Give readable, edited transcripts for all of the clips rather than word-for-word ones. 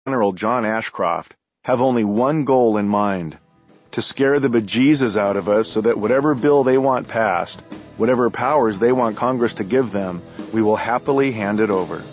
General John Ashcroft have only one goal in mind: to scare the bejesus out of us so that whatever bill they want passed, whatever powers they want Congress to give them, we will happily hand it over.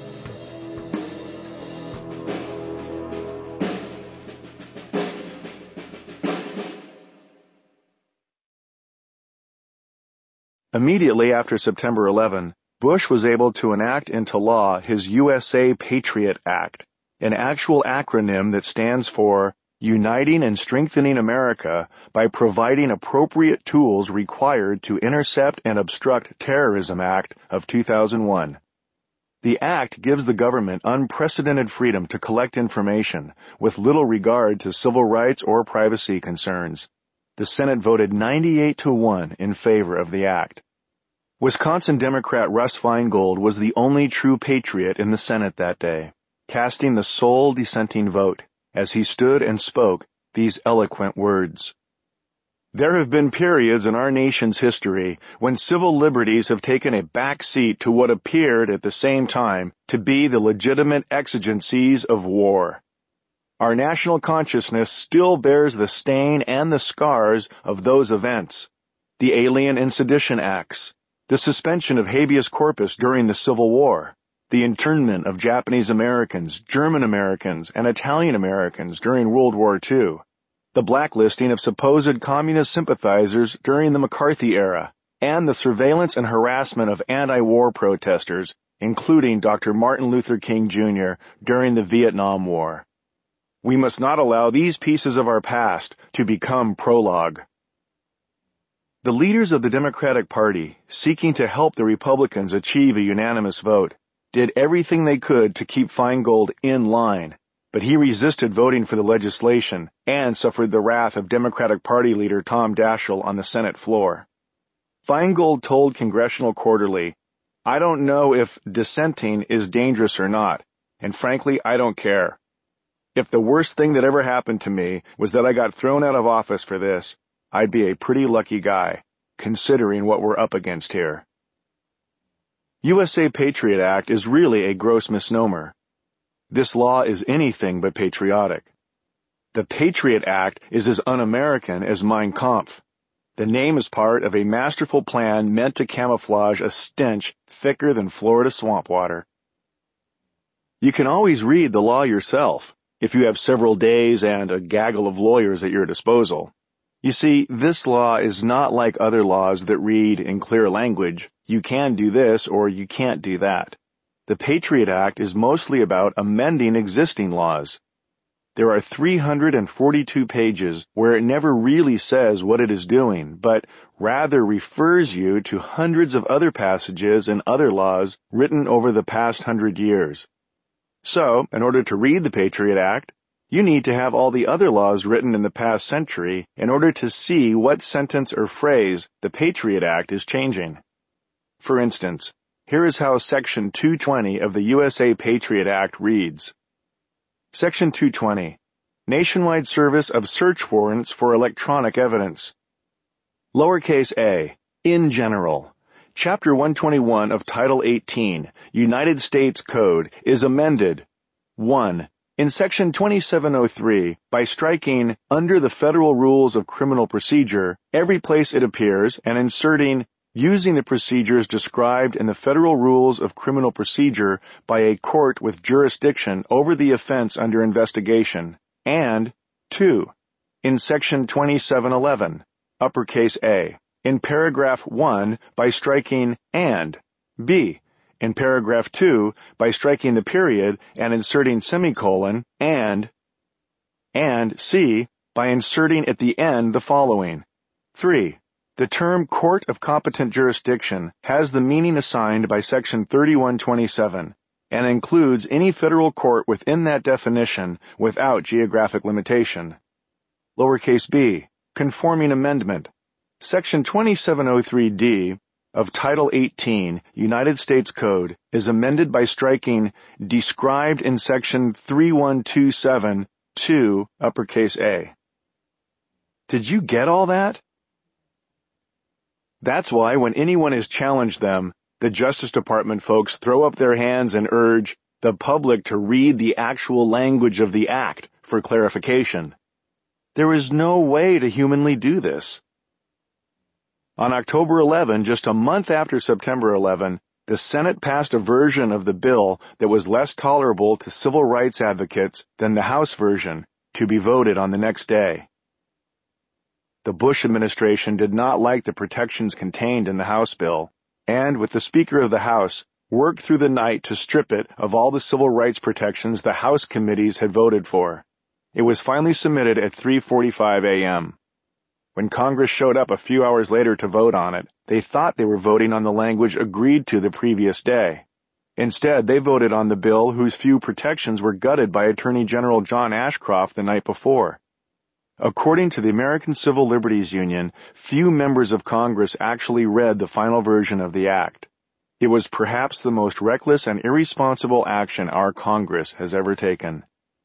Immediately after September 11, Bush was able to enact into law his USA Patriot Act, an actual acronym that stands for Uniting and Strengthening America by Providing Appropriate Tools Required to Intercept and Obstruct Terrorism Act of 2001. The act gives the government unprecedented freedom to collect information with little regard to civil rights or privacy concerns. The Senate voted 98-1 in favor of the act. Wisconsin Democrat Russ Feingold was the only true patriot in the Senate that day, casting the sole dissenting vote as he stood and spoke these eloquent words. There have been periods in our nation's history when civil liberties have taken a back seat to what appeared at the same time to be the legitimate exigencies of war. Our national consciousness still bears the stain and the scars of those events: the Alien and Sedition Acts, the suspension of habeas corpus during the Civil War, the internment of Japanese Americans, German Americans, and Italian Americans during World War II, the blacklisting of supposed communist sympathizers during the McCarthy era, and the surveillance and harassment of anti-war protesters, including Dr. Martin Luther King Jr. during the Vietnam War. We must not allow these pieces of our past to become prologue. The leaders of the Democratic Party, seeking to help the Republicans achieve a unanimous vote, did everything they could to keep Feingold in line, but he resisted voting for the legislation and suffered the wrath of Democratic Party leader Tom Daschle on the Senate floor. Feingold told Congressional Quarterly, "I don't know if dissenting is dangerous or not, and frankly, I don't care. If the worst thing that ever happened to me was that I got thrown out of office for this, I'd be a pretty lucky guy, considering what we're up against here." USA Patriot Act is really a gross misnomer. This law is anything but patriotic. The Patriot Act is as un-American as Mein Kampf. The name is part of a masterful plan meant to camouflage a stench thicker than Florida swamp water. You can always read the law yourself, if you have several days and a gaggle of lawyers at your disposal. You see, this law is not like other laws that read in clear language, you can do this or you can't do that. The Patriot Act is mostly about amending existing laws. There are 342 pages where it never really says what it is doing, but rather refers you to hundreds of other passages in other laws written over the past 100 years. So, in order to read the Patriot Act, you need to have all the other laws written in the past century in order to see what sentence or phrase the Patriot Act is changing. For instance, here is how Section 220 of the USA Patriot Act reads. Section 220, Nationwide Service of Search Warrants for Electronic Evidence. Lowercase a, in general. Chapter 121 of Title 18, United States Code, is amended. 1. In Section 2703, by striking under the Federal Rules of Criminal Procedure every place it appears and inserting using the procedures described in the Federal Rules of Criminal Procedure by a court with jurisdiction over the offense under investigation, and 2. In Section 2711, uppercase A, in paragraph 1 by striking and, B, in paragraph 2 by striking the period and inserting semicolon, and C, by inserting at the end the following. 3. The term Court of Competent Jurisdiction has the meaning assigned by Section 3127 and includes any federal court within that definition without geographic limitation. Lowercase b, conforming amendment. Section 2703D of Title 18 United States Code is amended by striking described in Section 3127 2 uppercase A. Did you get all that? That's why when anyone has challenged them, the Justice Department folks throw up their hands and urge, the public to read the actual language of the act for clarification. There is no way to humanly do this. On October 11, just a month after September 11, the Senate passed a version of the bill that was less tolerable to civil rights advocates than the House version, to be voted on the next day. The Bush administration did not like the protections contained in the House bill, and with the Speaker of the House, worked through the night to strip it of all the civil rights protections the House committees had voted for. It was finally submitted at 3:45 a.m. When Congress showed up a few hours later to vote on it, they thought they were voting on the language agreed to the previous day. Instead, they voted on the bill whose few protections were gutted by Attorney General John Ashcroft the night before. According to the American Civil Liberties Union, few members of Congress actually read the final version of the act. It was perhaps the most reckless and irresponsible action our Congress has ever taken.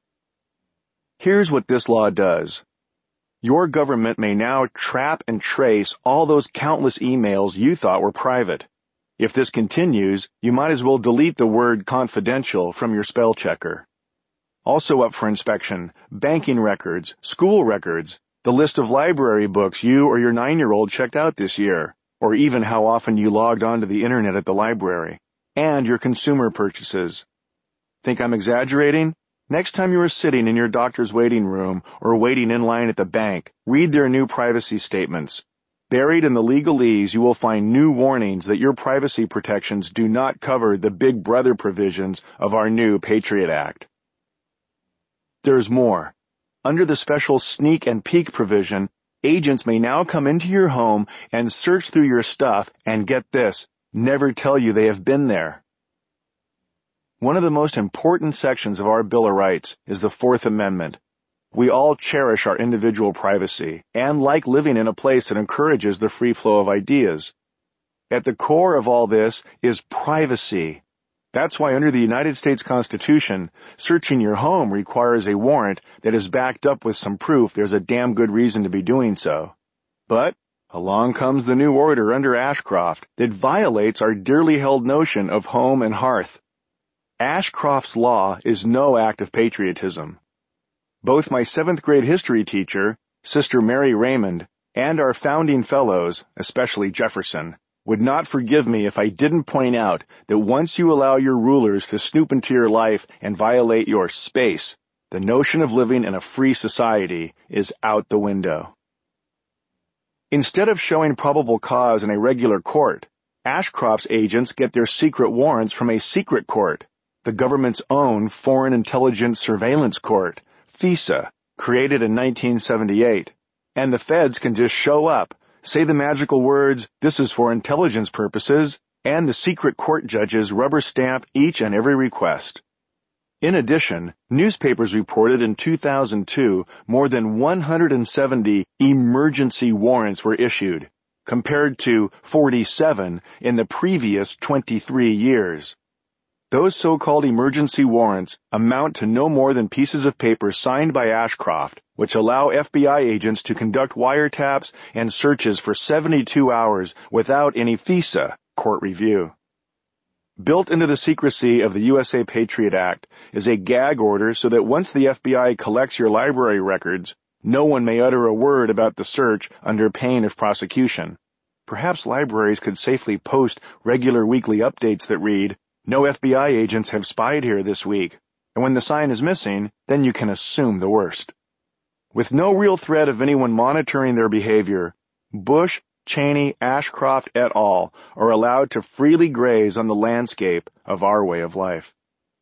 Here's what this law does. Your government may now trap and trace all those countless emails you thought were private. If this continues, you might as well delete the word confidential from your spell checker. Also up for inspection, banking records, school records, the list of library books you or your 9-year-old checked out this year, or even how often you logged onto the internet at the library, and your consumer purchases. Think I'm exaggerating? Next time you are sitting in your doctor's waiting room or waiting in line at the bank, read their new privacy statements. Buried in the legalese, you will find new warnings that your privacy protections do not cover the Big Brother provisions of our new Patriot Act. There's more. Under the special sneak and peek provision, agents may now come into your home and search through your stuff and, get this, never tell you they have been there. One of the most important sections of our Bill of Rights is the Fourth Amendment. We all cherish our individual privacy and like living in a place that encourages the free flow of ideas. At the core of all this is privacy. That's why under the United States Constitution, searching your home requires a warrant that is backed up with some proof there's a damn good reason to be doing so. But along comes the new order under Ashcroft that violates our dearly held notion of home and hearth. Ashcroft's law is no act of patriotism. Both my 7th grade history teacher, Sister Mary Raymond, and our founding fellows, especially Jefferson, would not forgive me if I didn't point out that once you allow your rulers to snoop into your life and violate your space, the notion of living in a free society is out the window. Instead of showing probable cause in a regular court, Ashcroft's agents get their secret warrants from a secret court, the government's own Foreign Intelligence Surveillance Court, FISA, created in 1978, and the feds can just show up, say the magical words, "This is for intelligence purposes," and the secret court judges rubber stamp each and every request. In addition, newspapers reported in 2002 more than 170 emergency warrants were issued, compared to 47 in the previous 23 years. Those so-called emergency warrants amount to no more than pieces of paper signed by Ashcroft, which allow FBI agents to conduct wiretaps and searches for 72 hours without any FISA court review. Built into the secrecy of the USA Patriot Act is a gag order so that once the FBI collects your library records, no one may utter a word about the search under pain of prosecution. Perhaps libraries could safely post regular weekly updates that read, "No FBI agents have spied here this week," and when the sign is missing, then you can assume the worst. With no real threat of anyone monitoring their behavior, Bush, Cheney, Ashcroft et al. Are allowed to freely graze on the landscape of our way of life.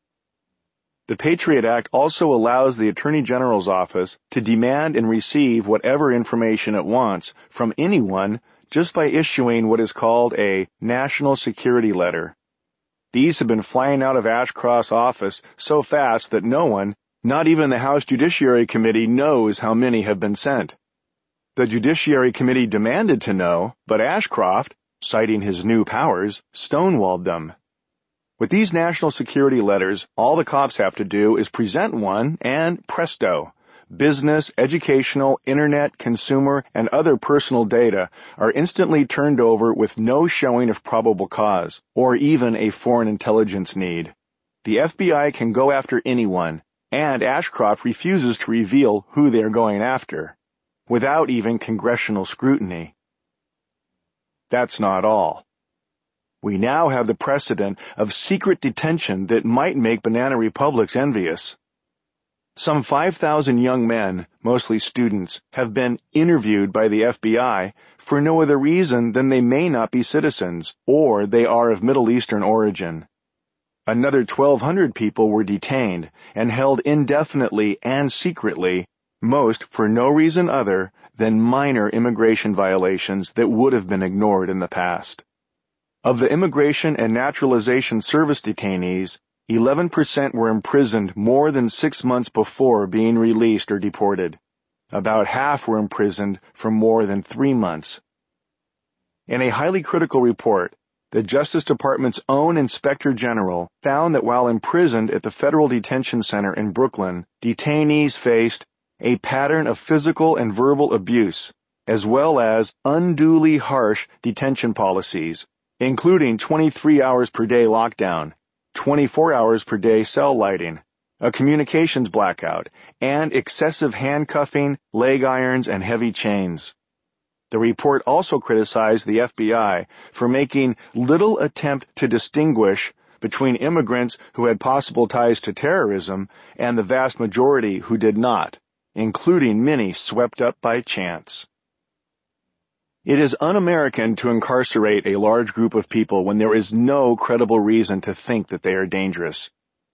The Patriot Act also allows the Attorney General's office to demand and receive whatever information it wants from anyone just by issuing what is called a national security letter. These have been flying out of Ashcroft's office so fast that no one, not even the House Judiciary Committee, knows how many have been sent. The Judiciary Committee demanded to know, but Ashcroft, citing his new powers, stonewalled them. With these national security letters, all the cops have to do is present one, and presto, business, educational, internet, consumer, and other personal data are instantly turned over with no showing of probable cause, or even a foreign intelligence need. The FBI can go after anyone, and Ashcroft refuses to reveal who they are going after, without even congressional scrutiny. That's not all. We now have the precedent of secret detention that might make banana republics envious. Some 5,000 young men, mostly students, have been interviewed by the FBI for no other reason than they may not be citizens, or they are of Middle Eastern origin. Another 1,200 people were detained and held indefinitely and secretly, most for no reason other than minor immigration violations that would have been ignored in the past. Of the Immigration and Naturalization Service detainees, 11% were imprisoned more than 6 months before being released or deported. About half were imprisoned for more than 3 months. In a highly critical report, the Justice Department's own Inspector General found that while imprisoned at the Federal Detention Center in Brooklyn, detainees faced a pattern of physical and verbal abuse, as well as unduly harsh detention policies, including 23 hours per day lockdown, 24 hours per day cell lighting, a communications blackout, and excessive handcuffing, leg irons, and heavy chains. The report also criticized the FBI for making little attempt to distinguish between immigrants who had possible ties to terrorism and the vast majority who did not, including many swept up by chance. It is un-American to incarcerate a large group of people when there is no credible reason to think that they are dangerous.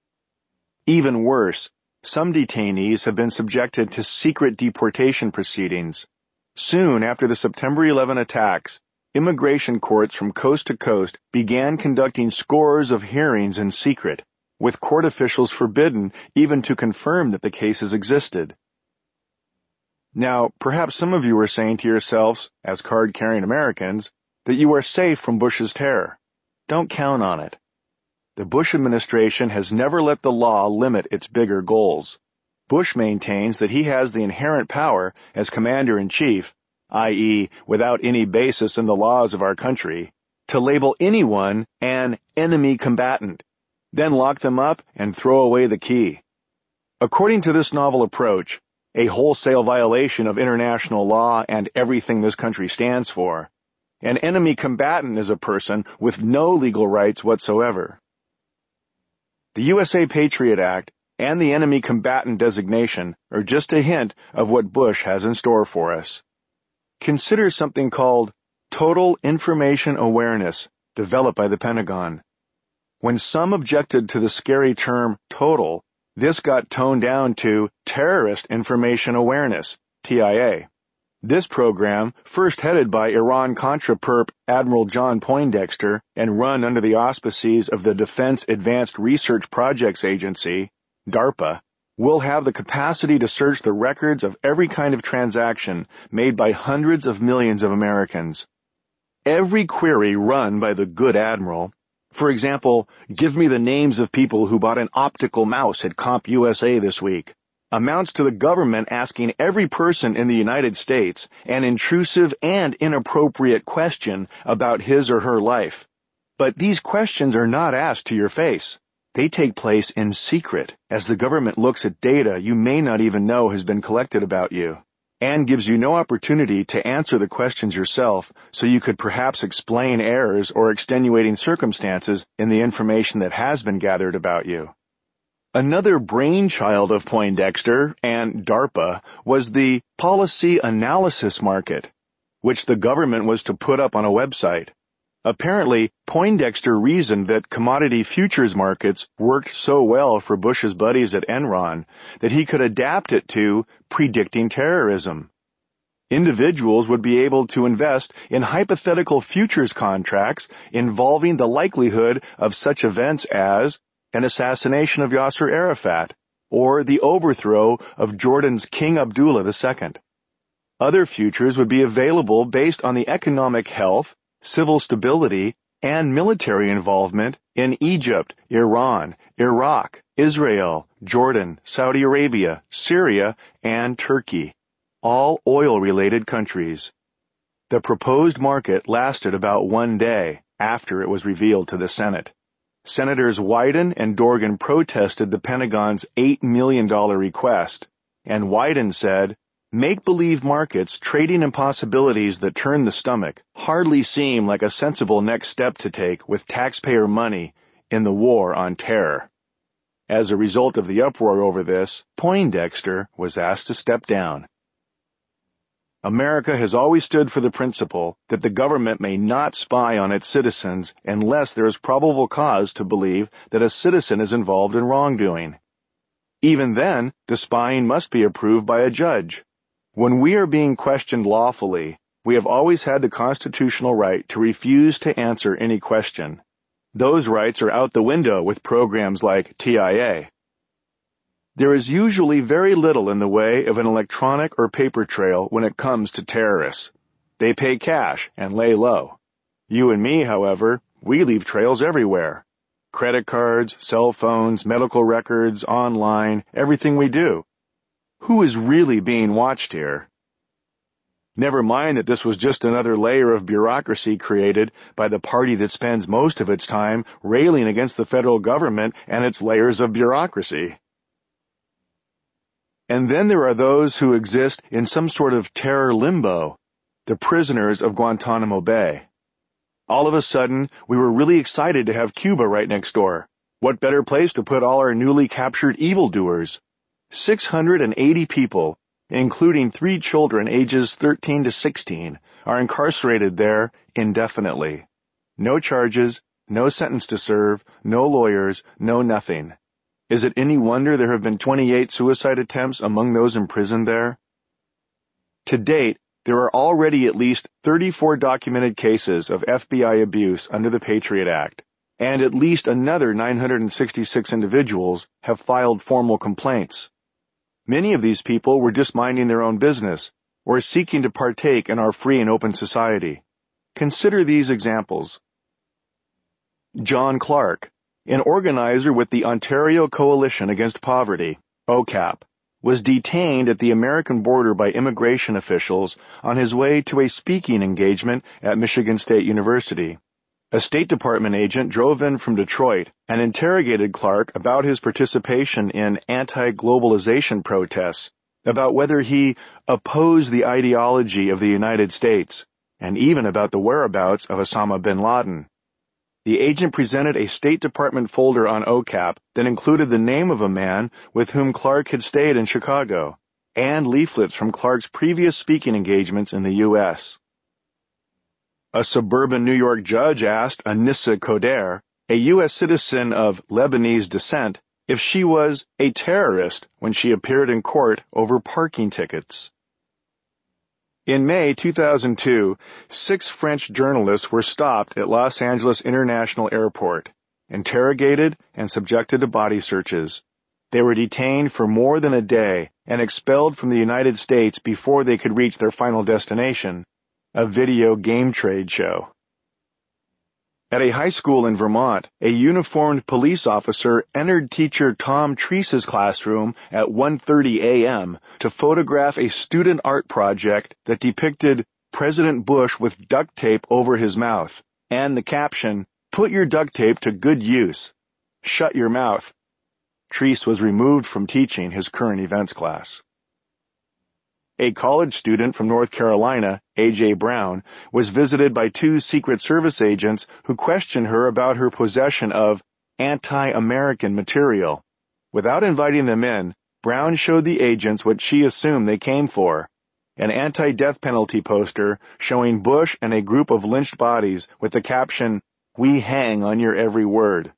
Even worse, some detainees have been subjected to secret deportation proceedings. Soon after the September 11 attacks, immigration courts from coast to coast began conducting scores of hearings in secret, with court officials forbidden even to confirm that the cases existed. Now, perhaps some of you are saying to yourselves, as card-carrying Americans, that you are safe from Bush's terror. Don't count on it. The Bush administration has never let the law limit its bigger goals. Bush maintains that he has the inherent power as commander-in-chief, i.e., without any basis in the laws of our country, to label anyone an enemy combatant, then lock them up and throw away the key. According to this novel approach, a wholesale violation of international law and everything this country stands for, an enemy combatant is a person with no legal rights whatsoever. The USA Patriot Act and the enemy combatant designation are just a hint of what Bush has in store for us. Consider something called Total Information Awareness, developed by the Pentagon. When some objected to the scary term total, this got toned down to Terrorist Information Awareness, TIA. This program, first headed by Iran-Contra perp Admiral John Poindexter and run under the auspices of the Defense Advanced Research Projects Agency, DARPA, will have the capacity to search the records of every kind of transaction made by hundreds of millions of Americans. Every query run by the good Admiral, for example, give me the names of people who bought an optical mouse at CompUSA this week, amounts to the government asking every person in the United States an intrusive and inappropriate question about his or her life. But these questions are not asked to your face. They take place in secret as the government looks at data you may not even know has been collected about you, and gives you no opportunity to answer the questions yourself so you could perhaps explain errors or extenuating circumstances in the information that has been gathered about you. Another brainchild of Poindexter and DARPA was the policy analysis market, which the government was to put up on a website. Apparently, Poindexter reasoned that commodity futures markets worked so well for Bush's buddies at Enron that he could adapt it to predicting terrorism. Individuals would be able to invest in hypothetical futures contracts involving the likelihood of such events as an assassination of Yasser Arafat or the overthrow of Jordan's King Abdullah II. Other futures would be available based on the economic health, civil stability, and military involvement in Egypt, Iran, Iraq, Israel, Jordan, Saudi Arabia, Syria, and Turkey, all oil-related countries. The proposed market lasted about 1 day after it was revealed to the Senate. Senators Wyden and Dorgan protested the Pentagon's $8 million request, and Wyden said, "Make-believe markets trading in possibilities that turn the stomach hardly seem like a sensible next step to take with taxpayer money in the war on terror." As a result of the uproar over this, Poindexter was asked to step down. America has always stood for the principle that the government may not spy on its citizens unless there is probable cause to believe that a citizen is involved in wrongdoing. Even then, the spying must be approved by a judge. When we are being questioned lawfully, we have always had the constitutional right to refuse to answer any question. Those rights are out the window with programs like TIA. There is usually very little in the way of an electronic or paper trail when it comes to terrorists. They pay cash and lay low. You and me, however, we leave trails everywhere. Credit cards, cell phones, medical records, online, everything we do. Who is really being watched here? Never mind that this was just another layer of bureaucracy created by the party that spends most of its time railing against the federal government and its layers of bureaucracy. And then there are those who exist in some sort of terror limbo, the prisoners of Guantanamo Bay. All of a sudden, we were really excited to have Cuba right next door. What better place to put all our newly captured evildoers? 680 people, including 3 children ages 13 to 16, are incarcerated there indefinitely. No charges, no sentence to serve, no lawyers, no nothing. Is it any wonder there have been 28 suicide attempts among those imprisoned there? To date, there are already at least 34 documented cases of FBI abuse under the Patriot Act, and at least another 966 individuals have filed formal complaints. Many of these people were just minding their own business, or seeking to partake in our free and open society. Consider these examples. John Clark, an organizer with the Ontario Coalition Against Poverty, OCAP, was detained at the American border by immigration officials on his way to a speaking engagement at Michigan State University. A State Department agent drove in from Detroit and interrogated Clark about his participation in anti-globalization protests, about whether he opposed the ideology of the United States, and even about the whereabouts of Osama bin Laden. The agent presented a State Department folder on OCAP that included the name of a man with whom Clark had stayed in Chicago, and leaflets from Clark's previous speaking engagements in the U.S. A suburban New York judge asked Anissa Coder, a U.S. citizen of Lebanese descent, if she was a terrorist when she appeared in court over parking tickets. In May 2002, 6 French journalists were stopped at Los Angeles International Airport, interrogated and subjected to body searches. They were detained for more than a day and expelled from the United States before they could reach their final destination, a video game trade show. At a high school in Vermont, a uniformed police officer entered teacher Tom Treese's classroom at 1:30 a.m. to photograph a student art project that depicted President Bush with duct tape over his mouth, and the caption, "Put your duct tape to good use. Shut your mouth." Treese was removed from teaching his current events class. A college student from North Carolina, A.J. Brown, was visited by 2 Secret Service agents who questioned her about her possession of anti-American material. Without inviting them in, Brown showed the agents what she assumed they came for, an anti-death penalty poster showing Bush and a group of lynched bodies with the caption, "We hang on your every word."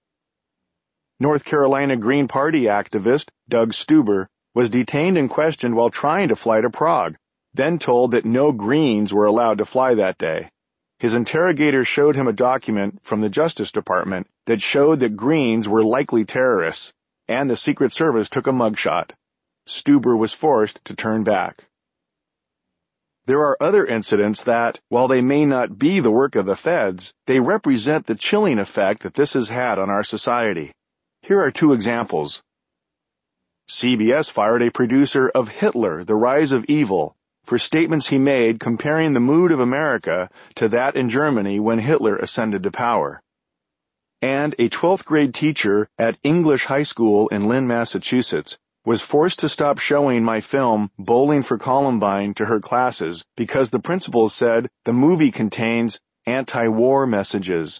North Carolina Green Party activist Doug Stuber was detained and questioned while trying to fly to Prague, then told that no Greens were allowed to fly that day. His interrogator showed him a document from the Justice Department that showed that Greens were likely terrorists, and the Secret Service took a mugshot. Stuber was forced to turn back. There are other incidents that, while they may not be the work of the feds, they represent the chilling effect that this has had on our society. Here are 2 examples. CBS fired a producer of Hitler, The Rise of Evil, for statements he made comparing the mood of America to that in Germany when Hitler ascended to power. And a 12th grade teacher at English High School in Lynn, Massachusetts, was forced to stop showing my film Bowling for Columbine to her classes because the principal said the movie contains anti-war messages.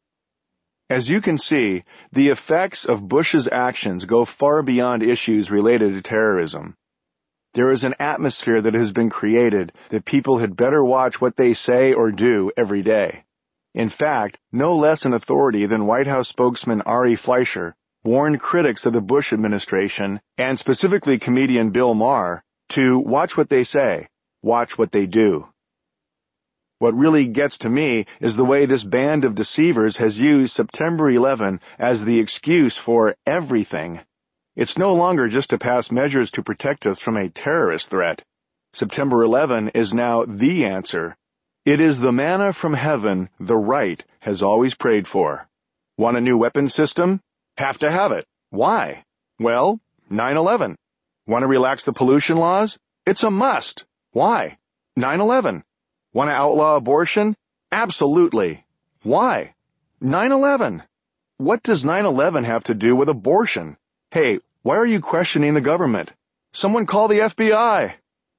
As you can see, the effects of Bush's actions go far beyond issues related to terrorism. There is an atmosphere that has been created that people had better watch what they say or do every day. In fact, no less an authority than White House spokesman Ari Fleischer warned critics of the Bush administration, and specifically comedian Bill Maher, to watch what they say, watch what they do. What really gets to me is the way this band of deceivers has used September 11 as the excuse for everything. It's no longer just to pass measures to protect us from a terrorist threat. September 11 is now the answer. It is the manna from heaven the right has always prayed for. Want a new weapon system? Have to have it. Why? Well, 9/11. Want to relax the pollution laws? It's a must. Why? 9/11. Want to outlaw abortion? Absolutely. Why? 9/11. What does 9/11 have to do with abortion? Hey, why are you questioning the government? Someone call the FBI.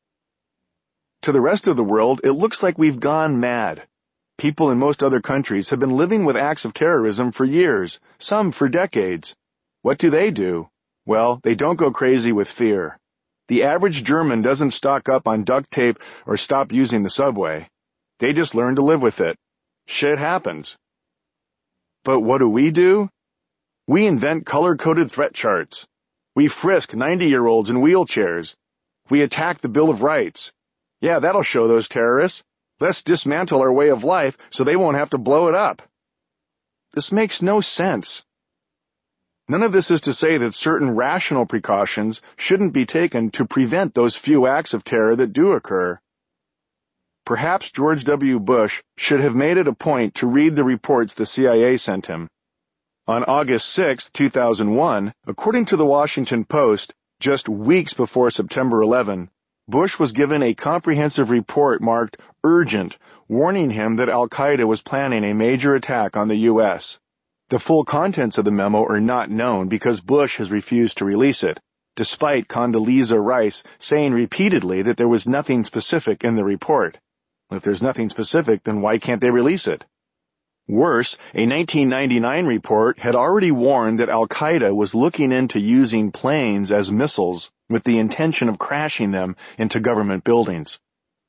To the rest of the world, it looks like we've gone mad. People in most other countries have been living with acts of terrorism for years, some for decades. What do? Well, they don't go crazy with fear. The average German doesn't stock up on duct tape or stop using the subway. They just learn to live with it. Shit happens. But what do? We invent color-coded threat charts. We frisk 90-year-olds in wheelchairs. We attack the Bill of Rights. Yeah, that'll show those terrorists. Let's dismantle our way of life so they won't have to blow it up. This makes no sense. None of this is to say that certain rational precautions shouldn't be taken to prevent those few acts of terror that do occur. Perhaps George W. Bush should have made it a point to read the reports the CIA sent him. On August 6, 2001, according to the Washington Post, just weeks before September 11, Bush was given a comprehensive report marked urgent, warning him that al-Qaeda was planning a major attack on the U.S. The full contents of the memo are not known because Bush has refused to release it, despite Condoleezza Rice saying repeatedly that there was nothing specific in the report. If there's nothing specific, then why can't they release it? Worse, a 1999 report had already warned that al-Qaeda was looking into using planes as missiles with the intention of crashing them into government buildings.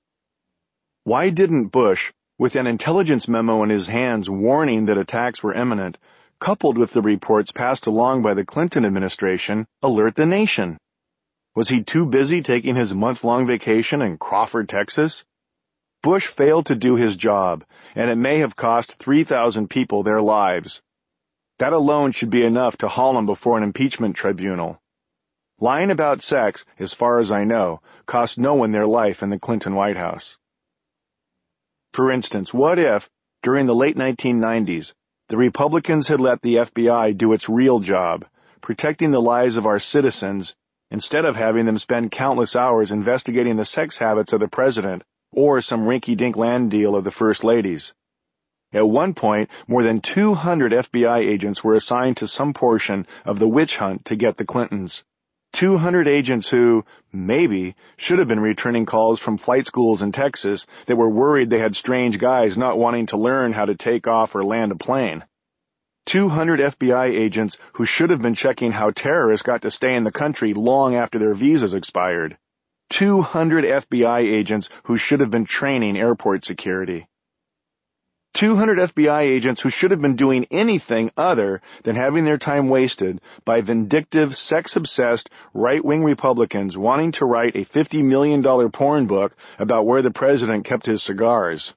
Why didn't Bush, with an intelligence memo in his hands warning that attacks were imminent, coupled with the reports passed along by the Clinton administration, alert the nation? Was he too busy taking his month-long vacation in Crawford, Texas? Bush failed to do his job, and it may have cost 3,000 people their lives. That alone should be enough to haul him before an impeachment tribunal. Lying about sex, as far as I know, cost no one their life in the Clinton White House. For instance, what if, during the late 1990s, the Republicans had let the FBI do its real job, protecting the lives of our citizens, instead of having them spend countless hours investigating the sex habits of the president or some rinky-dink land deal of the First Ladies? At one point, more than 200 FBI agents were assigned to some portion of the witch hunt to get the Clintons. 200 agents who, maybe, should have been returning calls from flight schools in Texas that were worried they had strange guys not wanting to learn how to take off or land a plane. 200 FBI agents who should have been checking how terrorists got to stay in the country long after their visas expired. 200 FBI agents who should have been training airport security. 200 FBI agents who should have been doing anything other than having their time wasted by vindictive, sex-obsessed, right-wing Republicans wanting to write a $50 million porn book about where the president kept his cigars.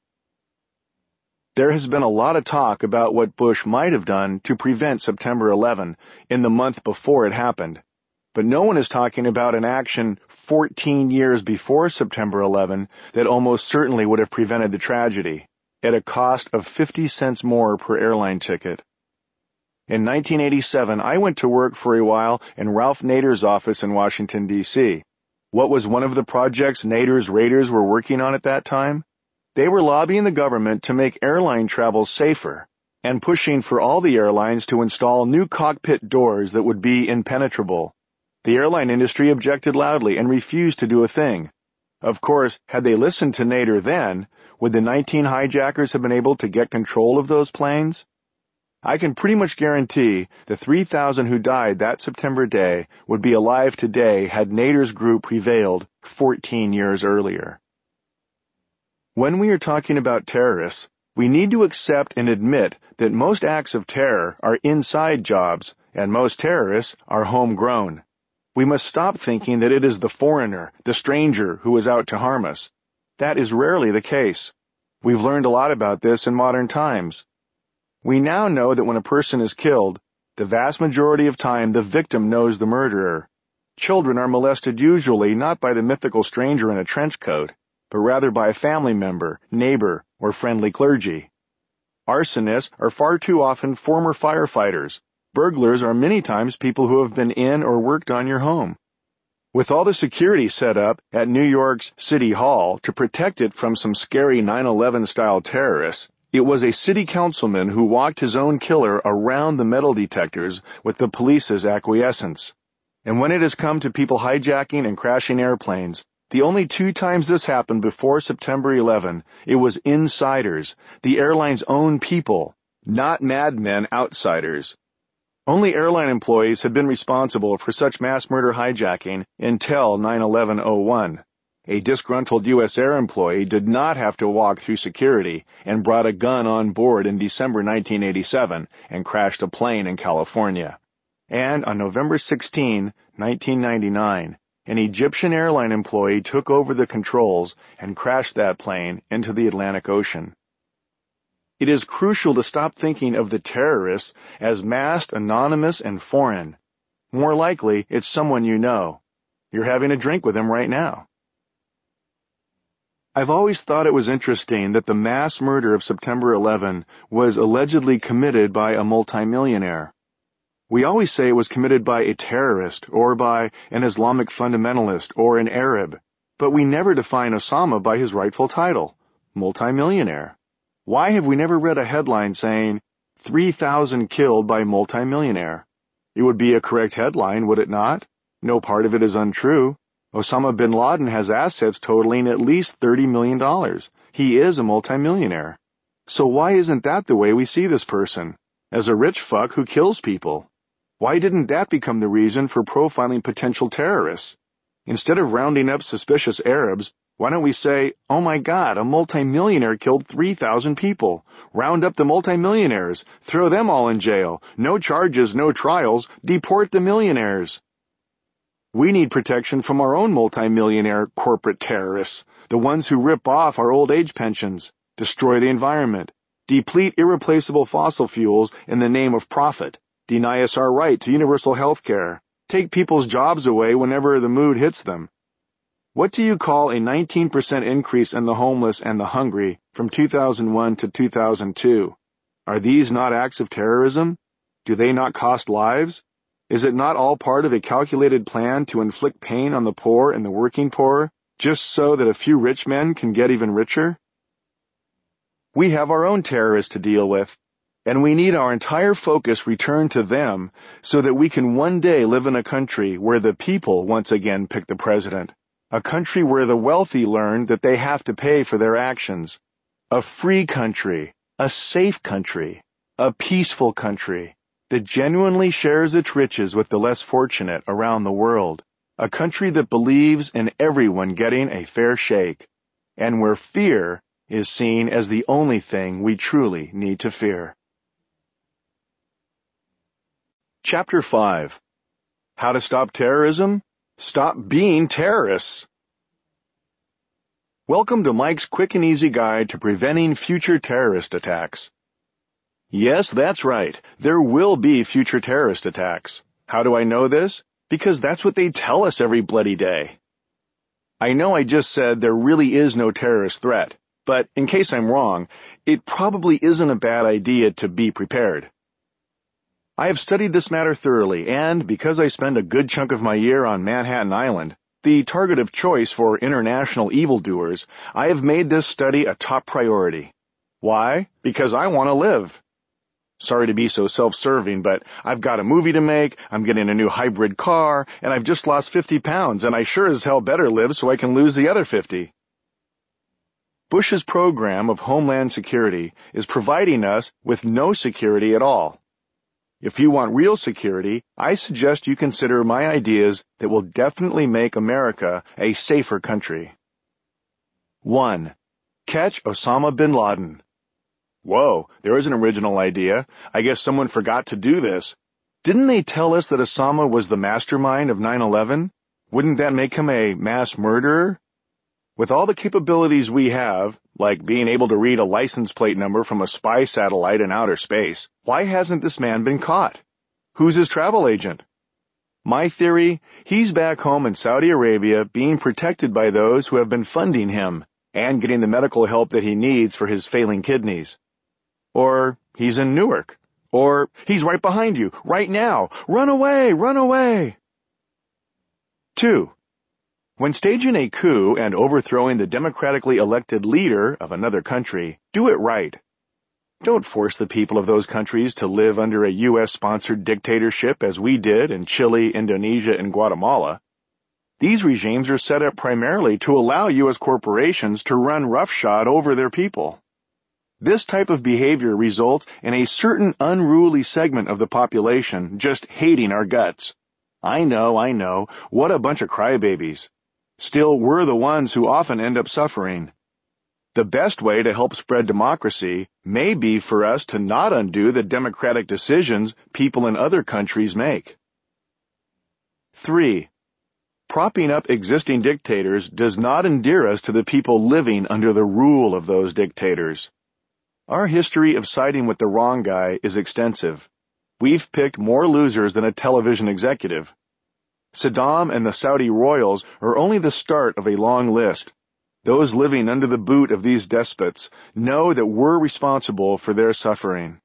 There has been a lot of talk about what Bush might have done to prevent September 11 in the month before it happened. But no one is talking about an action 14 years before September 11 that almost certainly would have prevented the tragedy, at a cost of 50 cents more per airline ticket. In 1987, I went to work for a while in Ralph Nader's office in Washington, D.C. What was one of the projects Nader's Raiders were working on at that time? They were lobbying the government to make airline travel safer. and pushing for all the airlines to install new cockpit doors that would be impenetrable. The airline industry objected loudly and refused to do a thing. Of course, had they listened to Nader then, would the 19 hijackers have been able to get control of those planes? I can pretty much guarantee the 3,000 who died that September day would be alive today had Nader's group prevailed 14 years earlier. When we are talking about terrorists, we need to accept and admit that most acts of terror are inside jobs, and most terrorists are homegrown. We must stop thinking that it is the foreigner, the stranger, who is out to harm us. That is rarely the case. We've learned a lot about this in modern times. We now know that when a person is killed, the vast majority of time the victim knows the murderer. Children are molested usually not by the mythical stranger in a trench coat, but rather by a family member, neighbor, or friendly clergy. Arsonists are far too often former firefighters. Burglars are many times people who have been in or worked on your home. With all the security set up at New York's City Hall to protect it from some scary 9/11-style terrorists, it was a city councilman who walked his own killer around the metal detectors with the police's acquiescence. And when it has come to people hijacking and crashing airplanes, the only 2 times this happened before September 11, it was insiders, the airline's own people, not madmen outsiders. Only airline employees had been responsible for such mass murder hijacking until 9/11-01. A disgruntled U.S. Air employee did not have to walk through security and brought a gun on board in December 1987 and crashed a plane in California. And on November 16, 1999, an Egyptian airline employee took over the controls and crashed that plane into the Atlantic Ocean. It is crucial to stop thinking of the terrorists as masked, anonymous, and foreign. More likely, it's someone you know. You're having a drink with him right now. I've always thought it was interesting that the mass murder of September 11 was allegedly committed by a multimillionaire. We always say it was committed by a terrorist or by an Islamic fundamentalist or an Arab, but we never define Osama by his rightful title, multimillionaire. Why have we never read a headline saying, 3,000 killed by multimillionaire? It would be a correct headline, would it not? No part of it is untrue. Osama bin Laden has assets totaling at least $30 million. He is a multimillionaire. So why isn't that the way we see this person? As a rich fuck who kills people? Why didn't that become the reason for profiling potential terrorists? Instead of rounding up suspicious Arabs, why don't we say, oh my God, a multimillionaire killed 3,000 people. Round up the multimillionaires. Throw them all in jail. No charges, no trials. Deport the millionaires. We need protection from our own multimillionaire corporate terrorists, the ones who rip off our old age pensions, destroy the environment, deplete irreplaceable fossil fuels in the name of profit, deny us our right to universal health care, take people's jobs away whenever the mood hits them. What do you call a 19% increase in the homeless and the hungry from 2001 to 2002? Are these not acts of terrorism? Do they not cost lives? Is it not all part of a calculated plan to inflict pain on the poor and the working poor, just so that a few rich men can get even richer? We have our own terrorists to deal with, and we need our entire focus returned to them so that we can one day live in a country where the people once again pick the president. A country where the wealthy learn that they have to pay for their actions. A free country, a safe country, a peaceful country that genuinely shares its riches with the less fortunate around the world. A country that believes in everyone getting a fair shake, and where fear is seen as the only thing we truly need to fear. Chapter 5. How to Stop Terrorism? Stop being terrorists. Welcome to Mike's quick and easy guide to preventing future terrorist attacks. Yes, that's right. There will be future terrorist attacks. How do I know this? Because that's what they tell us every bloody day. I know I just said there really is no terrorist threat, but in case I'm wrong, it probably isn't a bad idea to be prepared. I have studied this matter thoroughly, and because I spend a good chunk of my year on Manhattan Island, the target of choice for international evildoers, I have made this study a top priority. Why? Because I want to live. Sorry to be so self-serving, but I've got a movie to make, I'm getting a new hybrid car, and I've just lost 50 pounds, and I sure as hell better live so I can lose the other 50. Bush's program of Homeland Security is providing us with no security at all. If you want real security, I suggest you consider my ideas that will definitely make America a safer country. 1. Catch Osama bin Laden. Whoa, there is an original idea. I guess someone forgot to do this. Didn't they tell us that Osama was the mastermind of 9/11? Wouldn't that make him a mass murderer? With all the capabilities we have, like being able to read a license plate number from a spy satellite in outer space, why hasn't this man been caught? Who's his travel agent? My theory, he's back home in Saudi Arabia being protected by those who have been funding him and getting the medical help that he needs for his failing kidneys. Or he's in Newark. Or he's right behind you, right now. Run away, run away. 2. When staging a coup and overthrowing the democratically elected leader of another country, do it right. Don't force the people of those countries to live under a U.S.-sponsored dictatorship as we did in Chile, Indonesia, and Guatemala. These regimes are set up primarily to allow U.S. corporations to run roughshod over their people. This type of behavior results in a certain unruly segment of the population just hating our guts. I know, what a bunch of crybabies. Still, we're the ones who often end up suffering. The best way to help spread democracy may be for us to not undo the democratic decisions people in other countries make. 3. Propping up existing dictators does not endear us to the people living under the rule of those dictators. Our history of siding with the wrong guy is extensive. We've picked more losers than a television executive. Saddam and the Saudi royals are only the start of a long list. Those living under the boot of these despots know that we're responsible for their suffering.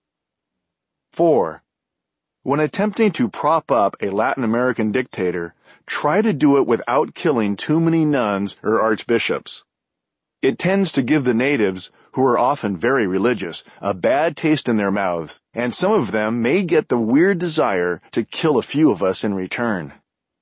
4. When attempting to prop up a Latin American dictator, try to do it without killing too many nuns or archbishops. It tends to give the natives, who are often very religious, a bad taste in their mouths, and some of them may get the weird desire to kill a few of us in return.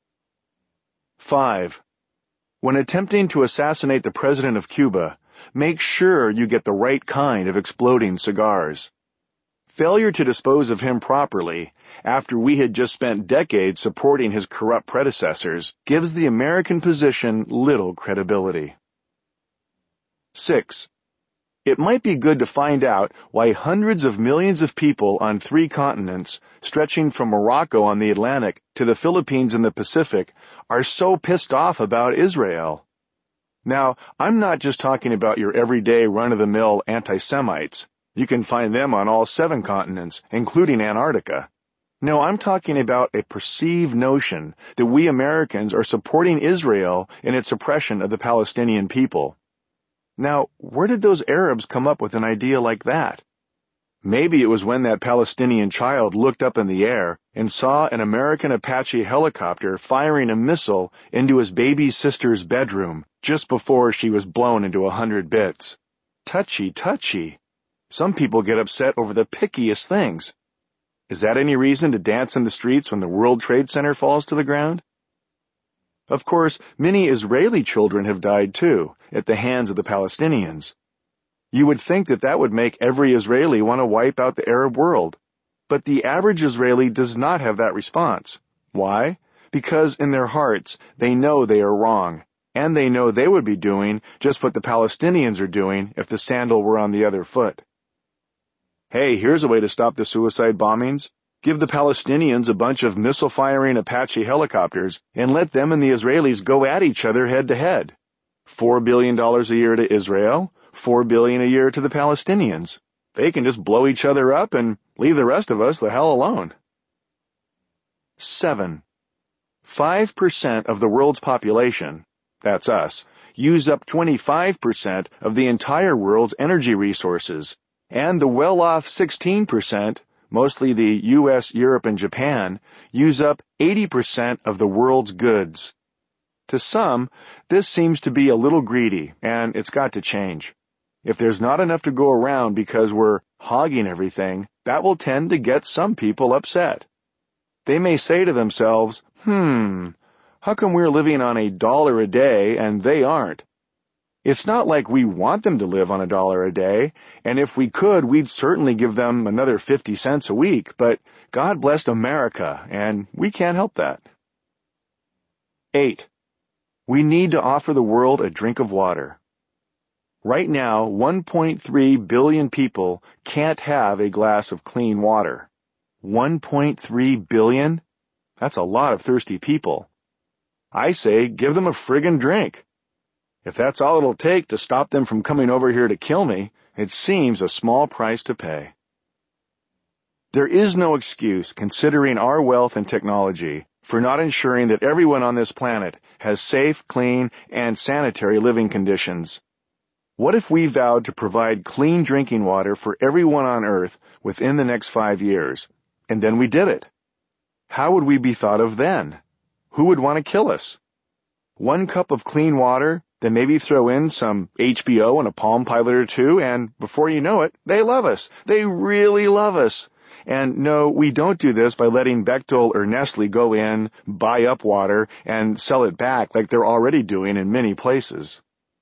5. When attempting to assassinate the president of Cuba, make sure you get the right kind of exploding cigars. Failure to dispose of him properly, after we had just spent decades supporting his corrupt predecessors, gives the American position little credibility. 6. It might be good to find out why hundreds of millions of people on 3 continents, stretching from Morocco on the Atlantic to the Philippines in the Pacific, are so pissed off about Israel. Now, I'm not just talking about your everyday run-of-the-mill anti-Semites. You can find them on all 7 continents, including Antarctica. No, I'm talking about a perceived notion that we Americans are supporting Israel in its oppression of the Palestinian people. Now, where did those Arabs come up with an idea like that? Maybe it was when that Palestinian child looked up in the air and saw an American Apache helicopter firing a missile into his baby sister's bedroom just before she was blown into 100 bits. Touchy. Some people get upset over the pickiest things. Is that any reason to dance in the streets when the World Trade Center falls to the ground? Of course, many Israeli children have died too, at the hands of the Palestinians. You would think that would make every Israeli want to wipe out the Arab world. But the average Israeli does not have that response. Why? Because in their hearts, they know they are wrong, and they know they would be doing just what the Palestinians are doing if the sandal were on the other foot. Hey, here's a way to stop the suicide bombings. Give the Palestinians a bunch of missile-firing Apache helicopters and let them and the Israelis go at each other head-to-head. $4 billion a year to Israel, $4 billion a year to the Palestinians. They can just blow each other up and leave the rest of us the hell alone. 7. 5% of the world's population, that's us, use up 25% of the entire world's energy resources, and the well-off 16%, mostly the U.S., Europe, and Japan, use up 80% of the world's goods. To some, this seems to be a little greedy, and it's got to change. If there's not enough to go around because we're hogging everything, that will tend to get some people upset. They may say to themselves, how come we're living on $1 a day and they aren't? It's not like we want them to live on $1 a day, and if we could, we'd certainly give them another 50 cents a week, but God blessed America, and we can't help that. 8. We need to offer the world a drink of water. Right now, 1.3 billion people can't have a glass of clean water. 1.3 billion? That's a lot of thirsty people. I say, give them a friggin' drink. If that's all it'll take to stop them from coming over here to kill me, it seems a small price to pay. There is no excuse, considering our wealth and technology, for not ensuring that everyone on this planet has safe, clean, and sanitary living conditions. What if we vowed to provide clean drinking water for everyone on Earth within the next 5 years, and then we did it? How would we be thought of then? Who would want to kill us? 1 cup of clean water, then maybe throw in some HBO and a Palm Pilot or two, and before you know it, they love us. They really love us. And no, we don't do this by letting Bechtel or Nestle go in, buy up water, and sell it back like they're already doing in many places.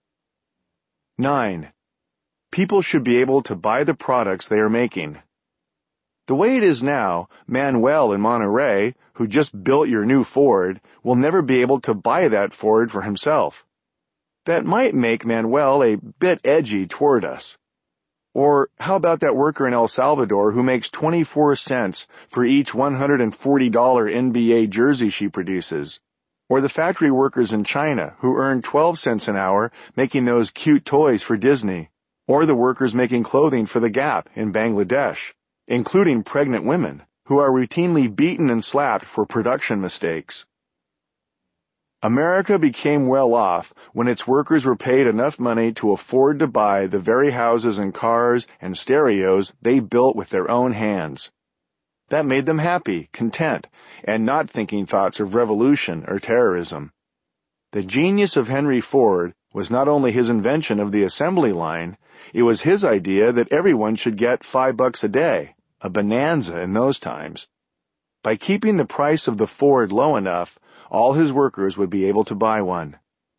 9. People should be able to buy the products they are making. The way it is now, Manuel in Monterey, who just built your new Ford, will never be able to buy that Ford for himself. That might make Manuel a bit edgy toward us. Or how about that worker in El Salvador who makes 24 cents for each $140 NBA jersey she produces? Or the factory workers in China who earn 12 cents an hour making those cute toys for Disney? Or the workers making clothing for the Gap in Bangladesh, including pregnant women who are routinely beaten and slapped for production mistakes? America became well off when its workers were paid enough money to afford to buy the very houses and cars and stereos they built with their own hands. That made them happy, content, and not thinking thoughts of revolution or terrorism. The genius of Henry Ford was not only his invention of the assembly line, it was his idea that everyone should get $5 a day, a bonanza in those times. By keeping the price of the Ford low enough, all his workers would be able to buy one.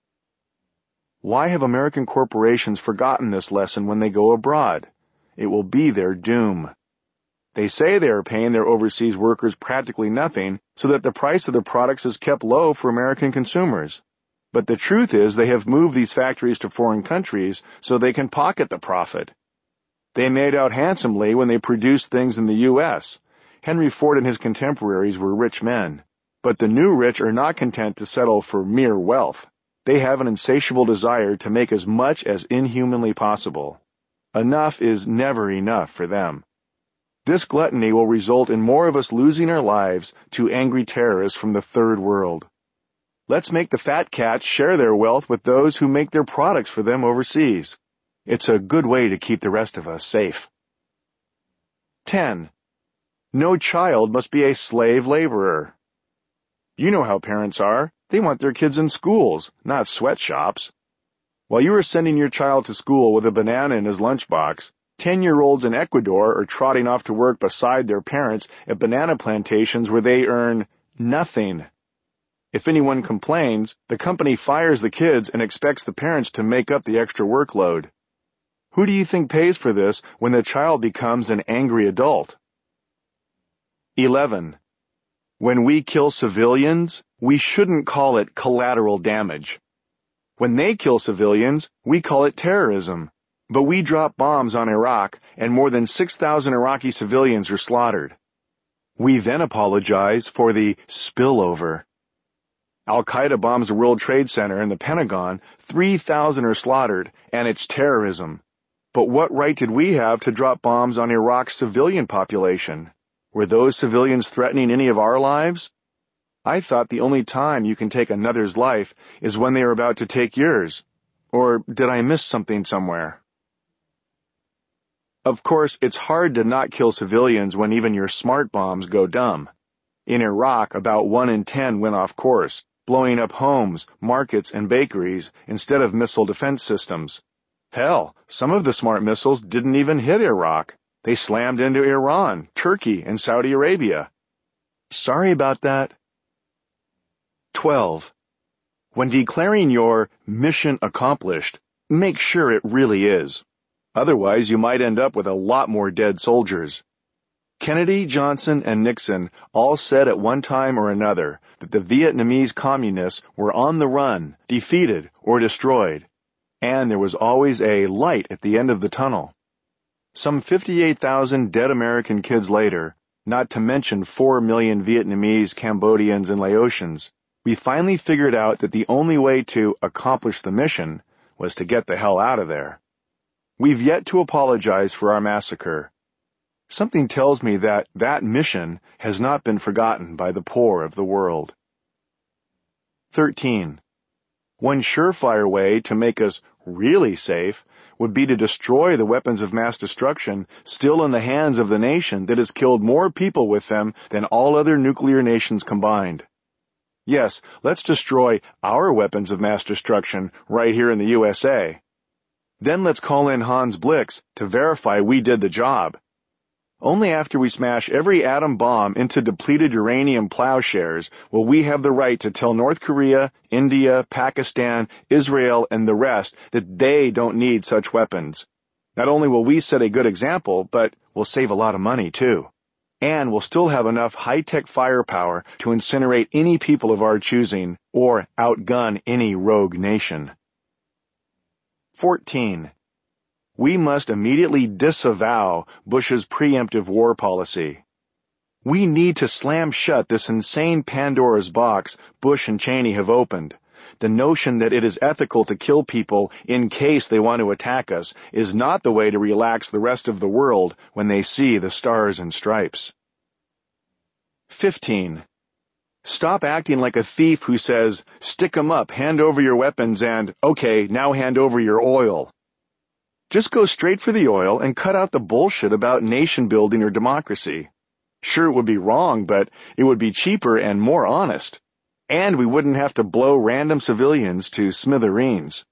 Why have American corporations forgotten this lesson when they go abroad? It will be their doom. They say they are paying their overseas workers practically nothing so that the price of their products is kept low for American consumers. But the truth is they have moved these factories to foreign countries so they can pocket the profit. They made out handsomely when they produced things in the U.S. Henry Ford and his contemporaries were rich men. But the new rich are not content to settle for mere wealth. They have an insatiable desire to make as much as inhumanly possible. Enough is never enough for them. This gluttony will result in more of us losing our lives to angry terrorists from the third world. Let's make the fat cats share their wealth with those who make their products for them overseas. It's a good way to keep the rest of us safe. 10. No child must be a slave laborer. You know how parents are. They want their kids in schools, not sweatshops. While you are sending your child to school with a banana in his lunchbox, 10-year-olds in Ecuador are trotting off to work beside their parents at banana plantations where they earn nothing. If anyone complains, the company fires the kids and expects the parents to make up the extra workload. Who do you think pays for this when the child becomes an angry adult? 11. When we kill civilians, we shouldn't call it collateral damage. When they kill civilians, we call it terrorism. But we drop bombs on Iraq, and more than 6,000 Iraqi civilians are slaughtered. We then apologize for the spillover. Al-Qaeda bombs the World Trade Center and the Pentagon, 3,000 are slaughtered, and it's terrorism. But what right did we have to drop bombs on Iraq's civilian population? Were those civilians threatening any of our lives? I thought the only time you can take another's life is when they are about to take yours. Or did I miss something somewhere? Of course, it's hard to not kill civilians when even your smart bombs go dumb. In Iraq, about 1 in 10 went off course, blowing up homes, markets, and bakeries instead of missile defense systems. Hell, some of the smart missiles didn't even hit Iraq. They slammed into Iran, Turkey, and Saudi Arabia. Sorry about that. 12. When declaring your mission accomplished, make sure it really is. Otherwise, you might end up with a lot more dead soldiers. Kennedy, Johnson, and Nixon all said at one time or another that the Vietnamese communists were on the run, defeated, or destroyed, and there was always a light at the end of the tunnel. Some 58,000 dead American kids later, not to mention 4 million Vietnamese, Cambodians, and Laotians, we finally figured out that the only way to accomplish the mission was to get the hell out of there. We've yet to apologize for our massacre. Something tells me that that mission has not been forgotten by the poor of the world. 13. One surefire way to make us really safe would be to destroy the weapons of mass destruction still in the hands of the nation that has killed more people with them than all other nuclear nations combined. Yes, let's destroy our weapons of mass destruction right here in the USA. Then let's call in Hans Blix to verify we did the job. Only after we smash every atom bomb into depleted uranium plowshares will we have the right to tell North Korea, India, Pakistan, Israel, and the rest that they don't need such weapons. Not only will we set a good example, but we'll save a lot of money too. And we'll still have enough high-tech firepower to incinerate any people of our choosing or outgun any rogue nation. 14. We must immediately disavow Bush's preemptive war policy. We need to slam shut this insane Pandora's box Bush and Cheney have opened. The notion that it is ethical to kill people in case they want to attack us is not the way to relax the rest of the world when they see the stars and stripes. 15. Stop acting like a thief who says, "Stick 'em up, hand over your weapons, and, okay, now hand over your oil." Just go straight for the oil and cut out the bullshit about nation building or democracy. Sure, it would be wrong, but it would be cheaper and more honest. And we wouldn't have to blow random civilians to smithereens.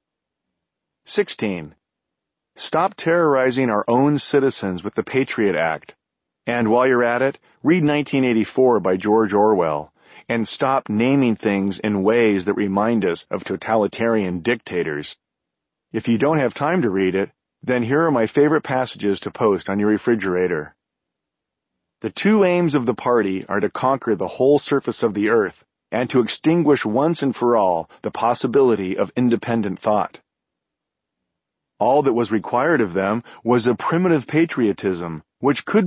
16. Stop terrorizing our own citizens with the Patriot Act. And while you're at it, read 1984 by George Orwell, and stop naming things in ways that remind us of totalitarian dictators. If you don't have time to read it, then here are my favorite passages to post on your refrigerator. The two aims of the party are to conquer the whole surface of the earth and to extinguish once and for all the possibility of independent thought. All that was required of them was a primitive patriotism, which could